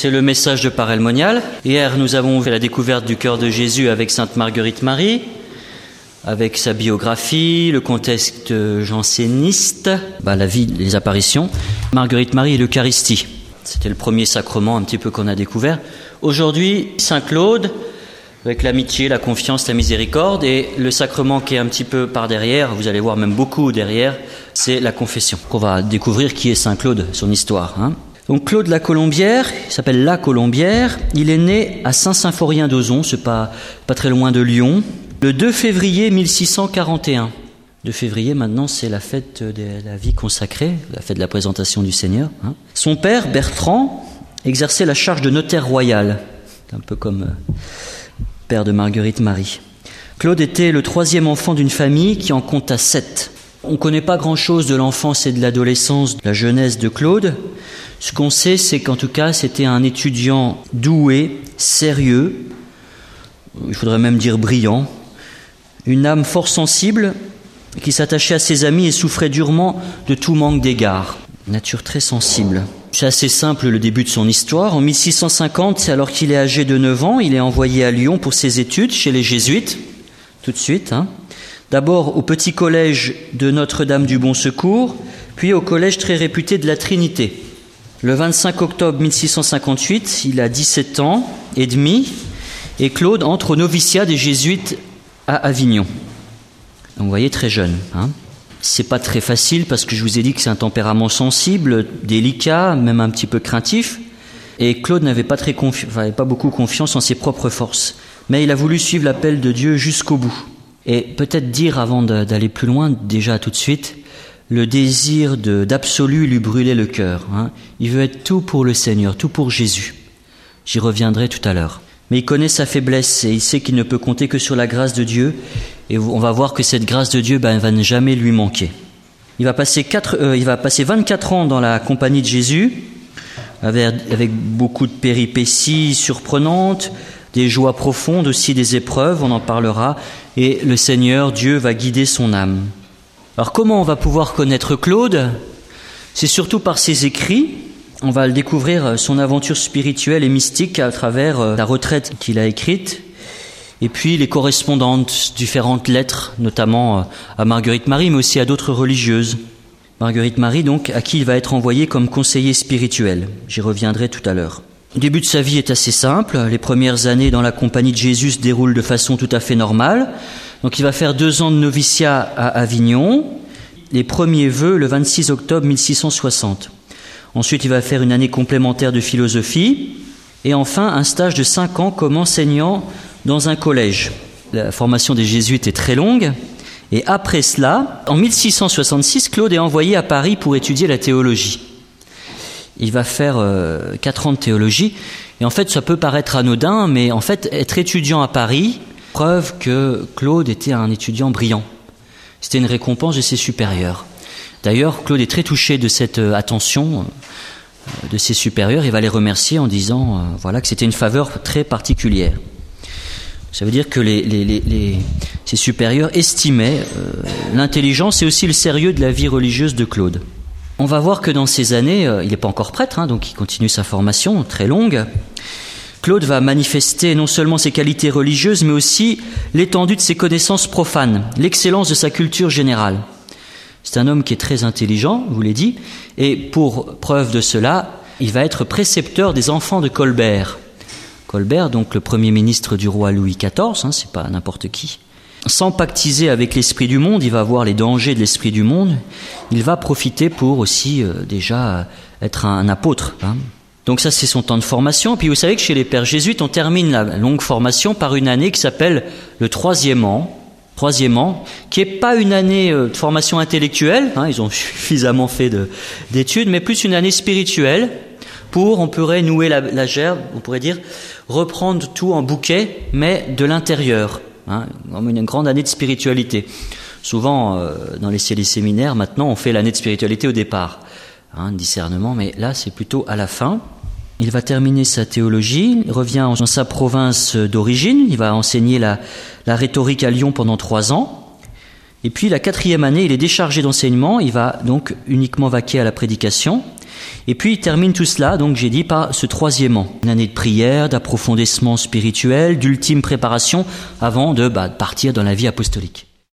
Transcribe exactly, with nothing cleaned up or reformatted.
c'est le message de Parel Monial. Hier, nous avons fait la découverte du cœur de Jésus avec Sainte Marguerite Marie, avec sa biographie, le contexte janséniste, bah, la vie, les apparitions. Marguerite Marie et l'Eucharistie. C'était le premier sacrement un petit peu qu'on a découvert. Aujourd'hui, Saint Claude, avec l'amitié, la confiance, la miséricorde, et le sacrement qui est un petit peu par derrière, vous allez voir même beaucoup derrière, c'est la confession. On va découvrir qui est Saint Claude, son histoire. Hein. Donc Claude la Colombière, il s'appelle la Colombière, il est né à Saint-Symphorien d'Ozon, c'est pas, pas très loin de Lyon, le deux février mille six cent quarante et un. deux février, maintenant, c'est la fête de la vie consacrée, la fête de la présentation du Seigneur. Hein. Son père, Bertrand, exerçait la charge de notaire royal, un peu comme euh, père de Marguerite Marie. Claude était le troisième enfant d'une famille qui en compta sept. On ne connaît pas grand-chose de l'enfance et de l'adolescence, de la jeunesse de Claude. Ce qu'on sait, c'est qu'en tout cas, c'était un étudiant doué, sérieux, il faudrait même dire brillant, une âme fort sensible, qui s'attachait à ses amis et souffrait durement de tout manque d'égard. Nature très sensible. C'est assez simple le début de son histoire. En mille six cent cinquante, alors qu'il est âgé de neuf ans, il est envoyé à Lyon pour ses études chez les jésuites, tout de suite. Hein. D'abord au petit collège de Notre-Dame du Bon Secours, puis au collège très réputé de la Trinité. Le vingt-cinq octobre mille six cent cinquante-huit, il a dix-sept ans et demi, et Claude entre au noviciat des jésuites à Avignon. Donc vous voyez, très jeune. Hein. C'est pas très facile parce que je vous ai dit que c'est un tempérament sensible, délicat, même un petit peu craintif. Et Claude n'avait pas, très confi- enfin, pas beaucoup confiance en ses propres forces. Mais il a voulu suivre l'appel de Dieu jusqu'au bout. Et peut-être dire, avant de, d'aller plus loin, déjà tout de suite, le désir de, d'absolu lui brûlait le cœur. Hein. Il veut être tout pour le Seigneur, tout pour Jésus. J'y reviendrai tout à l'heure. Mais il connaît sa faiblesse et il sait qu'il ne peut compter que sur la grâce de Dieu. Et on va voir que cette grâce de Dieu ben, va ne jamais lui manquer. Il va passer quatre, euh, il va passer vingt-quatre ans dans la compagnie de Jésus, avec, avec beaucoup de péripéties surprenantes, des joies profondes, aussi des épreuves, on en parlera. Et le Seigneur, Dieu, va guider son âme. Alors comment on va pouvoir connaître Claude ? C'est surtout par ses écrits. On va le découvrir, son aventure spirituelle et mystique à travers la retraite qu'il a écrite, et puis les correspondantes, différentes lettres, notamment à Marguerite Marie, mais aussi à d'autres religieuses. Marguerite Marie, donc, à qui il va être envoyé comme conseiller spirituel. J'y reviendrai tout à l'heure. Le début de sa vie est assez simple. Les premières années dans la compagnie de Jésus se déroulent de façon tout à fait normale. Donc il va faire deux ans de noviciat à Avignon. Les premiers vœux le vingt-six octobre mille six cent soixante. Ensuite, il va faire une année complémentaire de philosophie et enfin un stage de cinq ans comme enseignant dans un collège. La formation des jésuites est très longue et après cela, en mille six cent soixante-six, Claude est envoyé à Paris pour étudier la théologie. Il va faire euh, quatre ans de théologie et en fait, ça peut paraître anodin, mais en fait, être étudiant à Paris, preuve que Claude était un étudiant brillant. C'était une récompense de ses supérieurs. D'ailleurs, Claude est très touché de cette attention de ses supérieurs. Il va les remercier en disant euh, voilà, que c'était une faveur très particulière. Ça veut dire que les, les, les, les, ses supérieurs estimaient euh, l'intelligence et aussi le sérieux de la vie religieuse de Claude. On va voir que dans ces années, euh, il n'est pas encore prêtre, hein, donc il continue sa formation très longue. Claude va manifester non seulement ses qualités religieuses, mais aussi l'étendue de ses connaissances profanes, l'excellence de sa culture générale. C'est un homme qui est très intelligent, je vous l'ai dit, et pour preuve de cela, il va être précepteur des enfants de Colbert. Colbert, donc le premier ministre du roi Louis quatorze, hein, c'est pas n'importe qui. Sans pactiser avec l'esprit du monde, il va voir les dangers de l'esprit du monde, il va profiter pour aussi euh, déjà être un, un apôtre. Hein. Donc ça, c'est son temps de formation. Puis vous savez que chez les pères jésuites, on termine la longue formation par une année qui s'appelle le troisième an, Troisième an, qui n'est pas une année de formation intellectuelle, hein, ils ont suffisamment fait de, d'études, mais plus une année spirituelle pour, on pourrait nouer la, la gerbe, on pourrait dire, reprendre tout en bouquet, mais de l'intérieur, hein, une grande année de spiritualité. Souvent, euh, dans les, les séminaires, maintenant, on fait l'année de spiritualité au départ, hein, discernement, mais là, c'est plutôt à la fin. Il va terminer sa théologie, il revient dans sa province d'origine, il va enseigner la, la rhétorique à Lyon pendant trois ans. Et puis la quatrième année, il est déchargé d'enseignement, il va donc uniquement vaquer à la prédication. Et puis il termine tout cela, donc j'ai dit, par ce troisième an. Une année de prière, d'approfondissement spirituel, d'ultime préparation avant de bah, partir dans la vie apostolique.